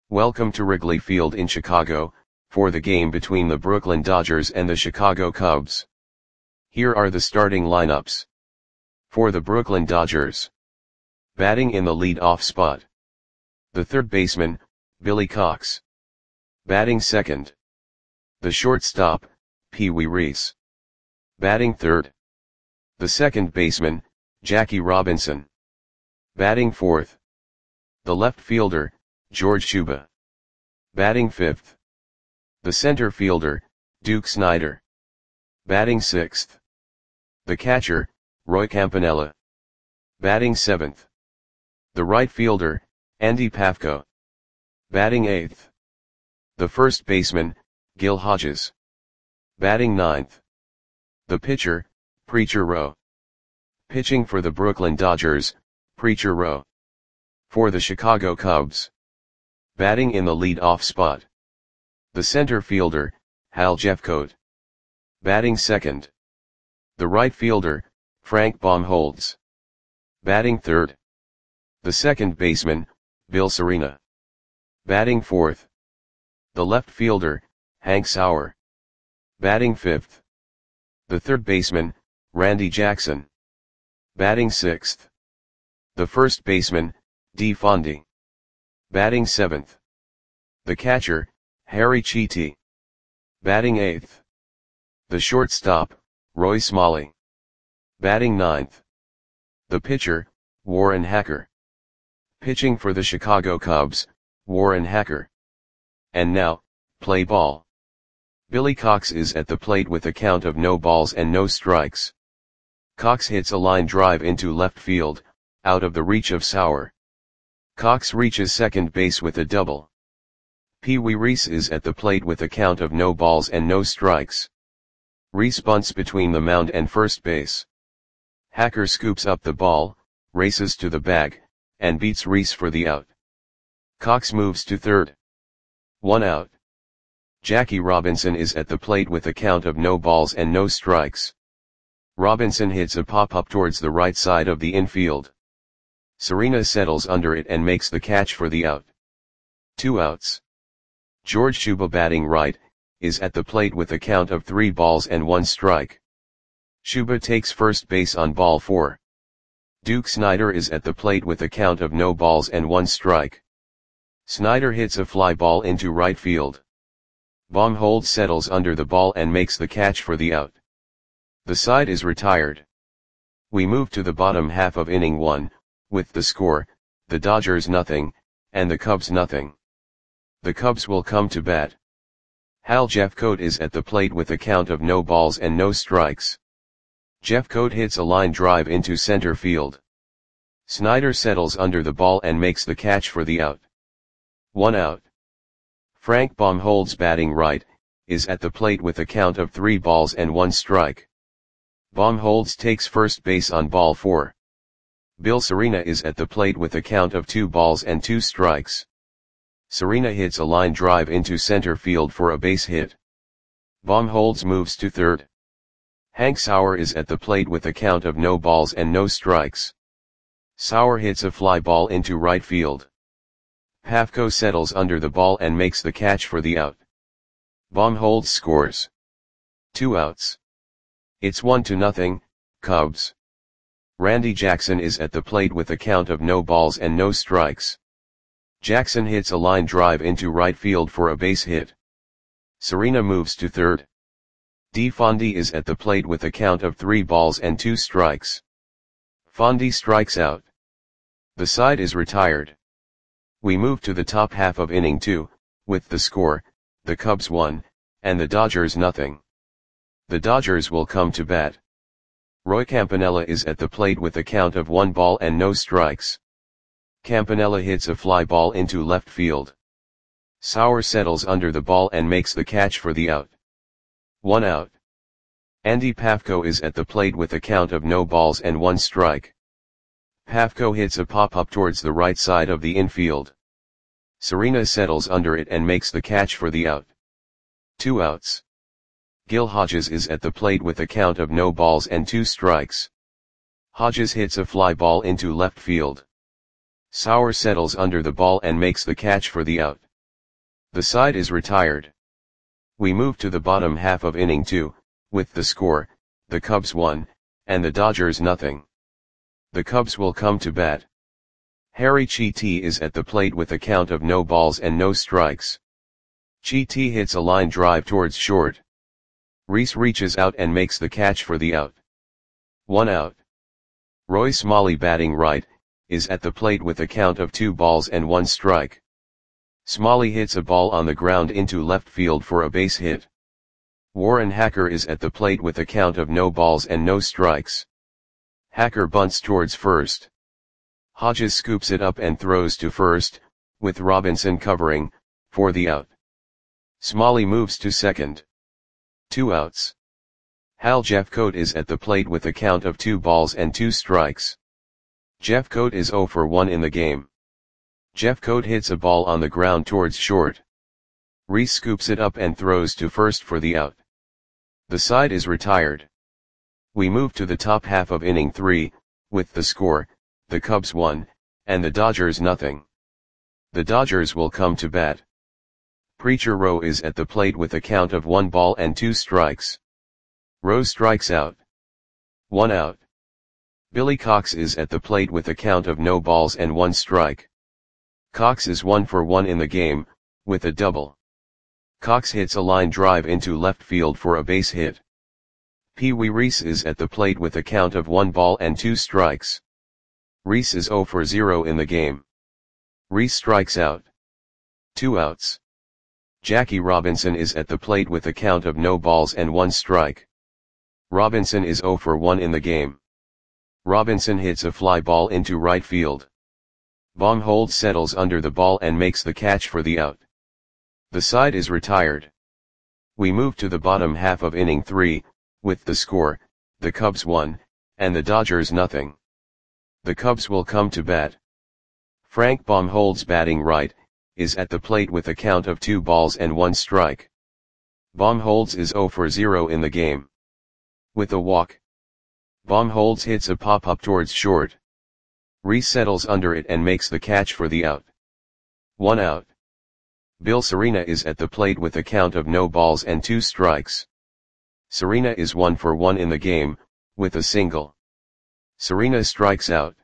Welcome to Wrigley Field in Chicago, for the game between the Brooklyn Dodgers and the Chicago Cubs. Here are the starting lineups. For the Brooklyn Dodgers. Batting in the lead-off spot. The third baseman, Billy Cox. Batting second. The shortstop, Pee Wee Reese. Batting third. The second baseman, Jackie Robinson. Batting fourth. The left fielder, George Shuba. Batting fifth. The center fielder, Duke Snider. Batting sixth. The catcher, Roy Campanella. Batting seventh. The right fielder, Andy Pafko. Batting eighth. The first baseman, Gil Hodges. Batting ninth. The pitcher, Preacher Rowe. Pitching for the Brooklyn Dodgers, Preacher Rowe. For the Chicago Cubs. Batting in the lead-off spot. The center fielder, Hal Jeffcoat. Batting second. The right fielder, Frank Baumholtz. Batting third. The second baseman, Bill Serena. Batting fourth. The left fielder, Hank Sauer. Batting fifth. The third baseman, Randy Jackson. Batting sixth. The first baseman, Dee Fondy. Batting seventh. The catcher, Harry Chiti. Batting eighth. The shortstop, Roy Smalley. Batting ninth. The pitcher, Warren Hacker. Pitching for the Chicago Cubs, Warren Hacker. And now, play ball. Billy Cox is at the plate with a count of no balls and no strikes. Cox hits a line drive into left field, out of the reach of Sauer. Cox reaches second base with a double. Pee Wee Reese is at the plate with a count of no balls and no strikes. Reese bunts between the mound and first base. Hacker scoops up the ball, races to the bag, and beats Reese for the out. Cox moves to third. 1 out. Jackie Robinson is at the plate with a count of no balls and no strikes. Robinson hits a pop-up towards the right side of the infield. Serena settles under it and makes the catch for the out. 2 outs. George Shuba, batting right, is at the plate with a count of 3 balls and 1 strike. Shuba takes first base on ball 4. Duke Snider is at the plate with a count of no balls and 1 strike. Snider hits a fly ball into right field. Baumholtz settles under the ball and makes the catch for the out. The side is retired. We move to the bottom half of inning 1, with the score, the Dodgers nothing, and the Cubs nothing. The Cubs will come to bat. Hal Jeffcoat is at the plate with a count of no balls and no strikes. Jeffcoat hits a line drive into center field. Snider settles under the ball and makes the catch for the out. 1 out. Frank Baumholtz, batting right, is at the plate with a count of 3 balls and 1 strike. Baumholtz takes first base on ball 4. Bill Serena is at the plate with a count of 2 balls and 2 strikes. Serena hits a line drive into center field for a base hit. Baumholtz moves to third. Hank Sauer is at the plate with a count of no balls and no strikes. Sauer hits a fly ball into right field. Pafko settles under the ball and makes the catch for the out. Baumholtz scores. 2 outs. It's 1-0, Cubs. Randy Jackson is at the plate with a count of no balls and no strikes. Jackson hits a line drive into right field for a base hit. Serena moves to third. Dee Fondy is at the plate with a count of 3 balls and 2 strikes. Fondy strikes out. The side is retired. We move to the top half of inning 2, with the score, the Cubs 1, and the Dodgers nothing. The Dodgers will come to bat. Roy Campanella is at the plate with a count of 1 ball and no strikes. Campanella hits a fly ball into left field. Sauer settles under the ball and makes the catch for the out. 1 out. Andy Pafko is at the plate with a count of no balls and 1 strike. Pafko hits a pop-up towards the right side of the infield. Serena settles under it and makes the catch for the out. 2 outs. Gil Hodges is at the plate with a count of no balls and 2 strikes. Hodges hits a fly ball into left field. Sauer settles under the ball and makes the catch for the out. The side is retired. We move to the bottom half of inning 2, with the score, the Cubs 1, and the Dodgers nothing. The Cubs will come to bat. Harry Chiti is at the plate with a count of no balls and no strikes. Chiti hits a line drive towards short. Rhys reaches out and makes the catch for the out. 1 out. Roy Smalley, batting right, is at the plate with a count of 2 balls and 1 strike. Smalley hits a ball on the ground into left field for a base hit. Warren Hacker is at the plate with a count of no balls and no strikes. Hacker bunts towards first. Hodges scoops it up and throws to first, with Robinson covering, for the out. Smalley moves to second. 2 outs. Hal Jeffcoat is at the plate with a count of 2 balls and 2 strikes. Jeffcoat is 0 for 1 in the game. Jeffcoat hits a ball on the ground towards short. Rhys scoops it up and throws to first for the out. The side is retired. We move to the top half of inning 3, with the score, the Cubs 1, and the Dodgers nothing. The Dodgers will come to bat. Preacher Rowe is at the plate with a count of 1 ball and 2 strikes. Rowe strikes out. 1 out. Billy Cox is at the plate with a count of no balls and 1 strike. Cox is 1 for 1 in the game, with a double. Cox hits a line drive into left field for a base hit. Pee Wee Reese is at the plate with a count of 1 ball and 2 strikes. Reese is 0 for 0 in the game. Reese strikes out. 2 outs. Jackie Robinson is at the plate with a count of no balls and 1 strike. Robinson is 0 for 1 in the game. Robinson hits a fly ball into right field. Baumholtz settles under the ball and makes the catch for the out. The side is retired. We move to the bottom half of inning 3, with the score, the Cubs 1, and the Dodgers nothing. The Cubs will come to bat. Frank Baumholtz, batting right, is at the plate with a count of 2 balls and 1 strike. Baumholtz is 0 for 0 in the game. With a walk, Baumholtz hits a pop-up towards short. Reese settles under it and makes the catch for the out. 1 out. Bill Serena is at the plate with a count of no balls and 2 strikes. Serena is 1 for 1 in the game, with a single. Serena strikes out.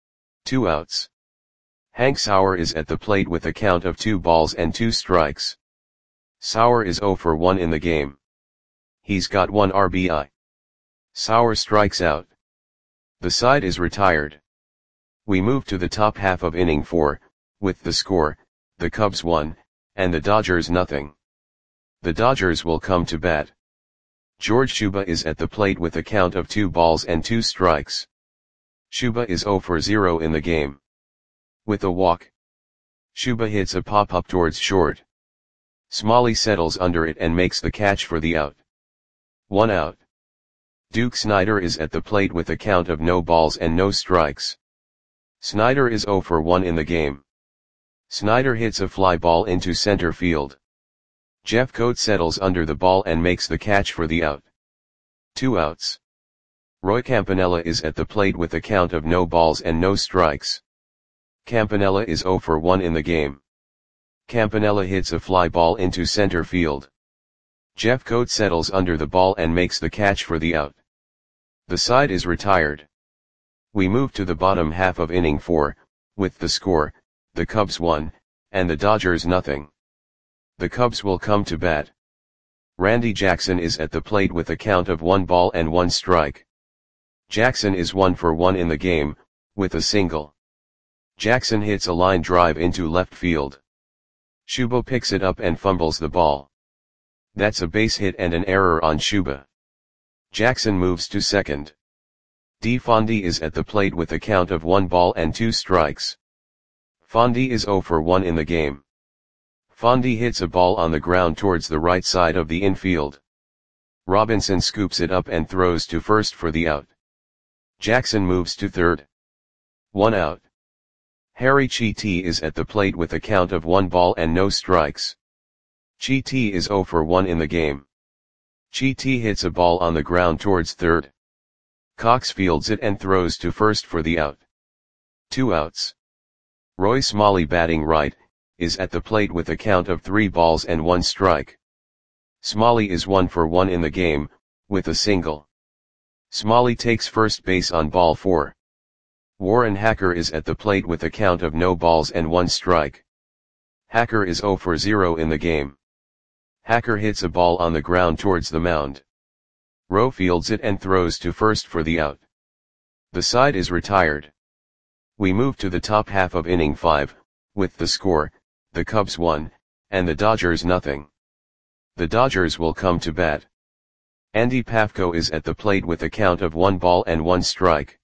2 outs. Hank Sauer is at the plate with a count of 2 balls and 2 strikes. Sauer is 0 for 1 in the game. He's got 1 RBI. Sauer strikes out. The side is retired. We move to the top half of inning 4, with the score, the Cubs 1, and the Dodgers nothing. The Dodgers will come to bat. George Shuba is at the plate with a count of 2 balls and 2 strikes. Shuba is 0 for 0 in the game. With a walk, Shuba hits a pop-up towards short. Smalley settles under it and makes the catch for the out. 1 out. Duke Snider is at the plate with a count of no balls and no strikes. Snider is 0 for 1 in the game. Snider hits a fly ball into center field. Jeffcoat settles under the ball and makes the catch for the out. 2 outs. Roy Campanella is at the plate with a count of no balls and no strikes. Campanella is 0 for 1 in the game. Campanella hits a fly ball into center field. Jeffcoat settles under the ball and makes the catch for the out. The side is retired. We move to the bottom half of inning 4, with the score, the Cubs 1, and the Dodgers nothing. The Cubs will come to bat. Randy Jackson is at the plate with a count of 1 ball and 1 strike. Jackson is 1 for 1 in the game, with a single. Jackson hits a line drive into left field. Shuba picks it up and fumbles the ball. That's a base hit and an error on Shuba. Jackson moves to second. D. Fondy is at the plate with a count of 1 ball and 2 strikes. Fondy is 0 for 1 in the game. Fondy hits a ball on the ground towards the right side of the infield. Robinson scoops it up and throws to first for the out. Jackson moves to third. 1 out. Harry Chiti is at the plate with a count of 1 ball and no strikes. Chiti is 0 for 1 in the game. Chiti hits a ball on the ground towards third. Cox fields it and throws to first for the out. 2 outs. Roy Smalley, batting right, is at the plate with a count of 3 balls and 1 strike. Smalley is 1 for 1 in the game, with a single. Smalley takes first base on ball 4. Warren Hacker is at the plate with a count of no balls and 1 strike. Hacker is 0 for 0 in the game. Hacker hits a ball on the ground towards the mound. Rowe fields it and throws to first for the out. The side is retired. We move to the top half of inning 5, with the score, the Cubs 1, and the Dodgers nothing. The Dodgers will come to bat. Andy Pafko is at the plate with a count of 1 ball and 1 strike.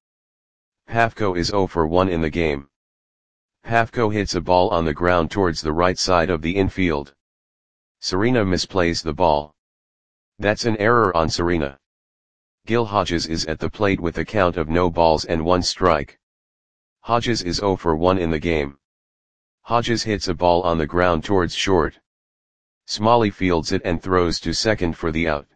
Pafko is 0 for 1 in the game. Pafko hits a ball on the ground towards the right side of the infield. Serena misplays the ball. That's an error on Serena. Gil Hodges is at the plate with a count of no balls and 1 strike. Hodges is 0 for 1 in the game. Hodges hits a ball on the ground towards short. Smalley fields it and throws to second for the out.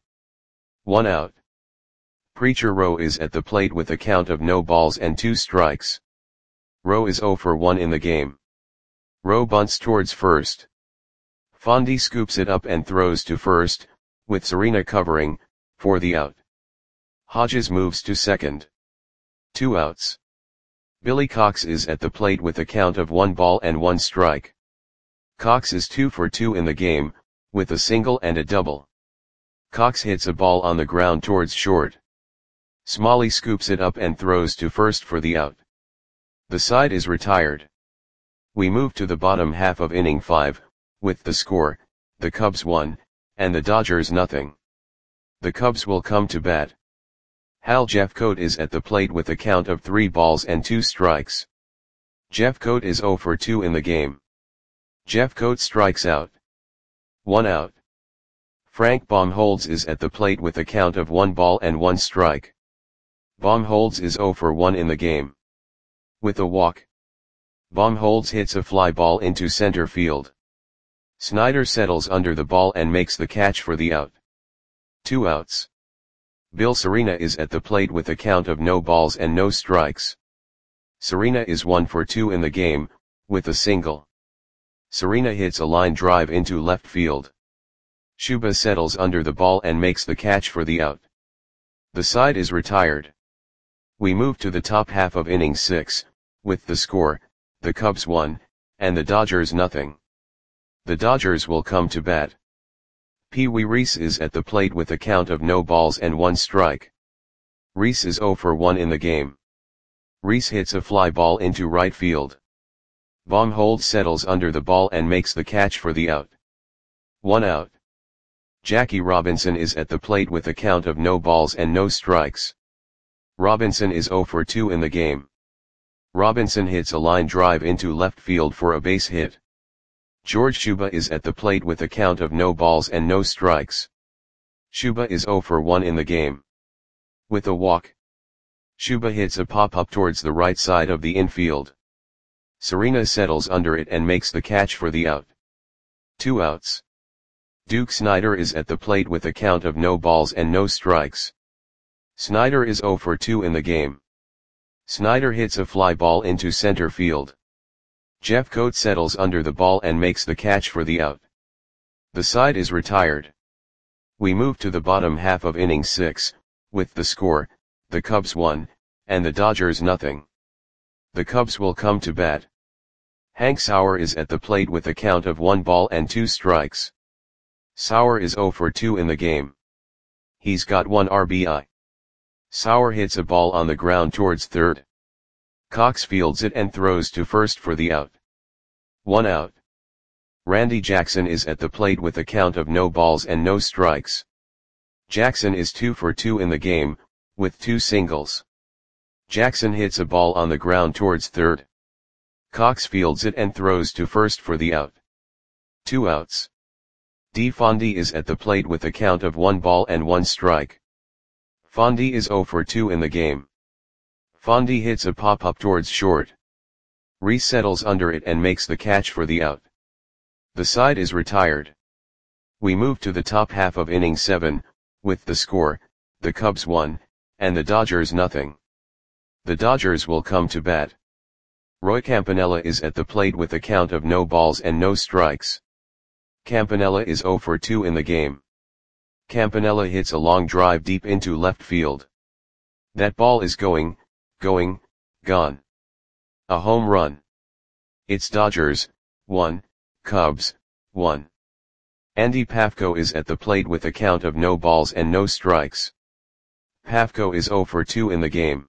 1 out. Preacher Rowe is at the plate with a count of no balls and 2 strikes. Rowe is 0 for 1 in the game. Rowe bunts towards first. Fondy scoops it up and throws to first, with Serena covering, for the out. Hodges moves to second. 2 outs. Billy Cox is at the plate with a count of 1 ball and 1 strike. Cox is 2 for 2 in the game, with a single and a double. Cox hits a ball on the ground towards short. Smalley scoops it up and throws to first for the out. The side is retired. We move to the bottom half of inning 5, with the score, the Cubs 1, and the Dodgers nothing. The Cubs will come to bat. Hal Jeffcoat is at the plate with a count of 3 balls and 2 strikes. Jeffcoat is 0 for 2 in the game. Jeffcoat strikes out. 1 out. Frank Baumholtz is at the plate with a count of 1 ball and 1 strike. Baumholtz is 0 for 1 in the game. With a walk. Baumholtz hits a fly ball into center field. Snyder settles under the ball and makes the catch for the out. 2 outs. Bill Serena is at the plate with a count of no balls and no strikes. Serena is 1 for 2 in the game, with a single. Serena hits a line drive into left field. Shuba settles under the ball and makes the catch for the out. The side is retired. We move to the top half of inning 6, with the score, the Cubs 1, and the Dodgers nothing. The Dodgers will come to bat. Pee Wee Reese is at the plate with a count of no balls and 1 strike. Reese is 0 for 1 in the game. Reese hits a fly ball into right field. Baumholtz settles under the ball and makes the catch for the out. 1 out. Jackie Robinson is at the plate with a count of no balls and no strikes. Robinson is 0 for 2 in the game. Robinson hits a line drive into left field for a base hit. George Shuba is at the plate with a count of no balls and no strikes. Shuba is 0 for 1 in the game. With a walk. Shuba hits a pop-up towards the right side of the infield. Serena settles under it and makes the catch for the out. 2 outs. Duke Snider is at the plate with a count of no balls and no strikes. Snider is 0 for 2 in the game. Snider hits a fly ball into center field. Jeffcoat settles under the ball and makes the catch for the out. The side is retired. We move to the bottom half of inning 6, with the score, the Cubs 1, and the Dodgers nothing. The Cubs will come to bat. Hank Sauer is at the plate with a count of 1 ball and 2 strikes. Sauer is 0 for 2 in the game. He's got 1 RBI. Sauer hits a ball on the ground towards third. Cox fields it and throws to first for the out. 1 out. Randy Jackson is at the plate with a count of no balls and no strikes. Jackson is 2 for 2 in the game, with 2 singles. Jackson hits a ball on the ground towards third. Cox fields it and throws to first for the out. 2 outs. D. Fondy is at the plate with a count of 1 ball and 1 strike. Fondy is 0 for 2 in the game. Fondy hits a pop-up towards short. Reese settles under it and makes the catch for the out. The side is retired. We move to the top half of inning 7, with the score, the Cubs 1, and the Dodgers nothing. The Dodgers will come to bat. Roy Campanella is at the plate with a count of no balls and no strikes. Campanella is 0 for 2 in the game. Campanella hits a long drive deep into left field. That ball is gone. A home run. It's Dodgers, 1, Cubs, 1. Andy Pafko is at the plate with a count of no balls and no strikes. Pafko is 0 for 2 in the game.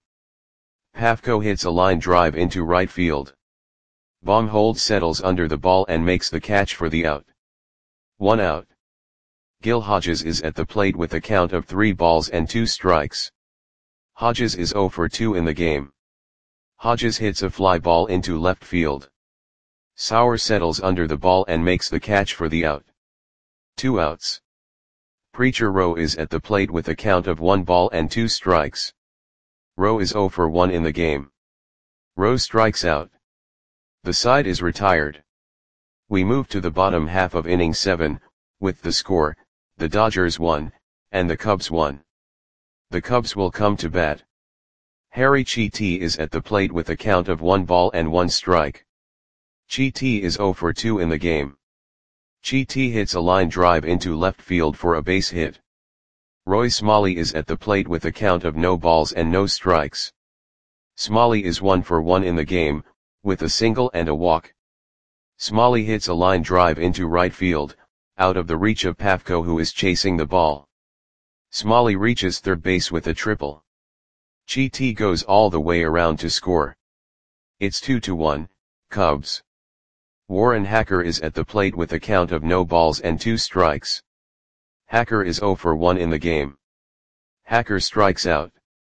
Pafko hits a line drive into right field. Baumholtz settles under the ball and makes the catch for the out. 1 out. Gil Hodges is at the plate with a count of 3 balls and 2 strikes. Hodges is 0 for 2 in the game. Hodges hits a fly ball into left field. Sauer settles under the ball and makes the catch for the out. 2 outs. Preacher Rowe is at the plate with a count of 1 ball and 2 strikes. Rowe is 0 for 1 in the game. Rowe strikes out. The side is retired. We move to the bottom half of inning 7, with the score, the Dodgers 1, and the Cubs 1. The Cubs will come to bat. Harry Chiti is at the plate with a count of 1 ball and 1 strike. Chiti is 0 for 2 in the game. Chiti hits a line drive into left field for a base hit. Roy Smalley is at the plate with a count of no balls and no strikes. Smalley is 1 for 1 in the game, with a single and a walk. Smalley hits a line drive into right field, out of the reach of Pafko, who is chasing the ball. Smalley reaches third base with a triple. Chiti goes all the way around to score. It's 2-1, Cubs. Warren Hacker is at the plate with a count of no balls and 2 strikes. Hacker is 0 for 1 in the game. Hacker strikes out.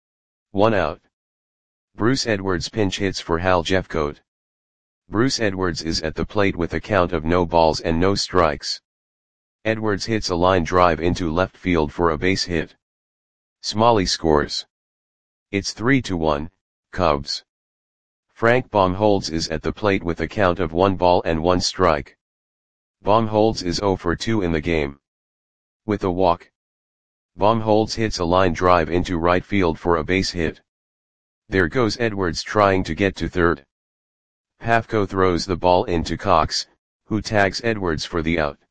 1 out. Bruce Edwards pinch hits for Hal Jeffcoat. Bruce Edwards is at the plate with a count of no balls and no strikes. Edwards hits a line drive into left field for a base hit. Smalley scores. It's 3-1, Cubs. Frank Baumholtz is at the plate with a count of 1 ball and 1 strike. Baumholtz is 0 for 2 in the game. With a walk. Baumholtz hits a line drive into right field for a base hit. There goes Edwards trying to get to third. Pafko throws the ball into Cox, who tags Edwards for the out.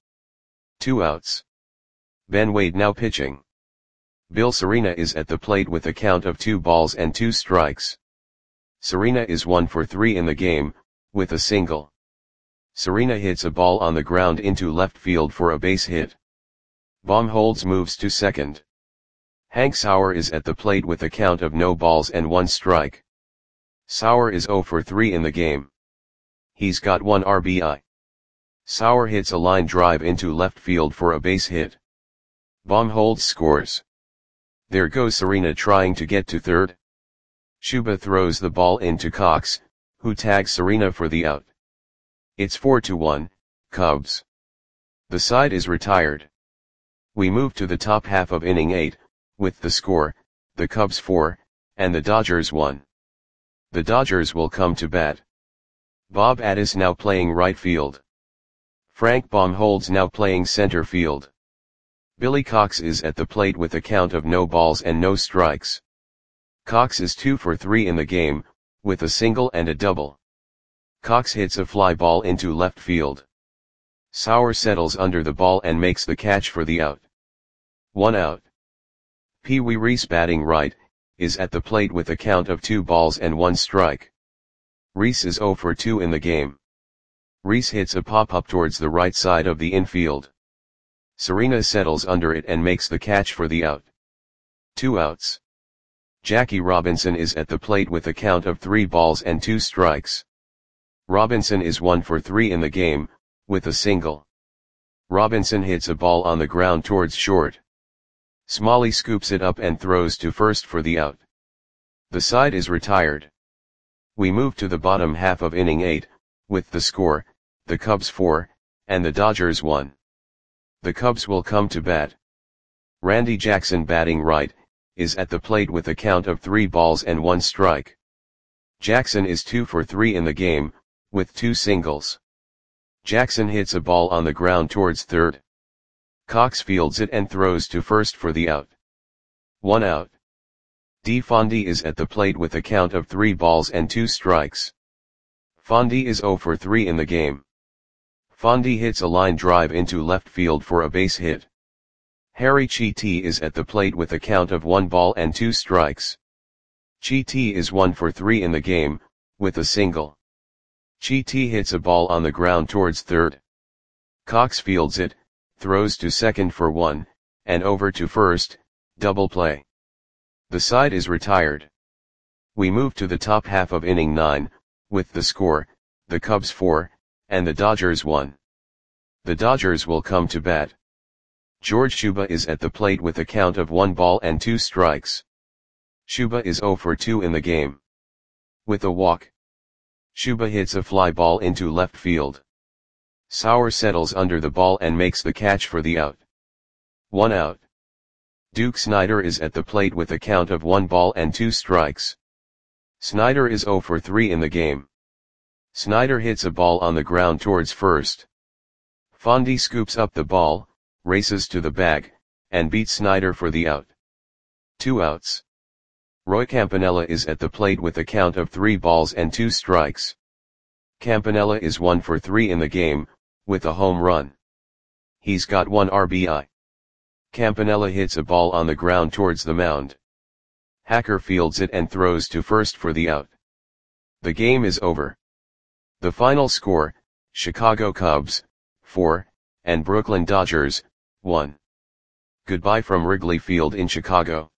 2 outs. Ben Wade now pitching. Bill Serena is at the plate with a count of 2 balls and 2 strikes. Serena is 1 for 3 in the game, with a single. Serena hits a ball on the ground into left field for a base hit. Baumholtz moves to second. Hank Sauer is at the plate with a count of no balls and 1 strike. Sauer is 0 for 3 in the game. He's got 1 RBI. Sauer hits a line drive into left field for a base hit. Baumholtz scores. There goes Serena trying to get to third. Shuba throws the ball into Cox, who tags Serena for the out. It's 4-1, Cubs. The side is retired. We move to the top half of inning 8, with the score, the Cubs 4, and the Dodgers 1. The Dodgers will come to bat. Bob Addis now playing right field. Frank Baumholtz now playing center field. Billy Cox is at the plate with a count of no balls and no strikes. Cox is 2 for 3 in the game, with a single and a double. Cox hits a fly ball into left field. Sauer settles under the ball and makes the catch for the out. 1 out. Pee Wee Reese batting right, is at the plate with a count of 2 balls and 1 strike. Reese is 0 for 2 in the game. Reese hits a pop-up towards the right side of the infield. Serena settles under it and makes the catch for the out. 2 outs. Jackie Robinson is at the plate with a count of 3 balls and 2 strikes. Robinson is 1 for 3 in the game, with a single. Robinson hits a ball on the ground towards short. Smalley scoops it up and throws to first for the out. The side is retired. We move to the bottom half of inning 8, with the score, the Cubs 4, and the Dodgers 1. The Cubs will come to bat. Randy Jackson batting right, is at the plate with a count of 3 balls and 1 strike. Jackson is 2 for 3 in the game, with 2 singles. Jackson hits a ball on the ground towards third. Cox fields it and throws to first for the out. 1 out. DeFondy is at the plate with a count of 3 balls and 2 strikes. Fondy is 0 for 3 in the game. Fondy hits a line drive into left field for a base hit. Harry Chiti is at the plate with a count of 1 ball and 2 strikes. Chiti is 1 for 3 in the game, with a single. Chiti hits a ball on the ground towards third. Cox fields it, throws to second for 1, and over to first, double play. The side is retired. We move to the top half of inning 9, with the score, the Cubs 4, and the Dodgers 1. The Dodgers will come to bat. George Shuba is at the plate with a count of 1 ball and 2 strikes. Shuba is 0 for 2 in the game. With a walk, Shuba hits a fly ball into left field. Sauer settles under the ball and makes the catch for the out. 1 out. Duke Snider is at the plate with a count of 1 ball and 2 strikes. Snider is 0 for 3 in the game. Snider hits a ball on the ground towards first. Fondy scoops up the ball, races to the bag, and beats Snider for the out. 2 outs. Roy Campanella is at the plate with a count of 3 balls and 2 strikes. Campanella is 1 for 3 in the game, with a home run. He's got 1 RBI. Campanella hits a ball on the ground towards the mound. Hacker fields it and throws to first for the out. The game is over. The final score, Chicago Cubs, 4, and Brooklyn Dodgers, 1. Goodbye from Wrigley Field in Chicago.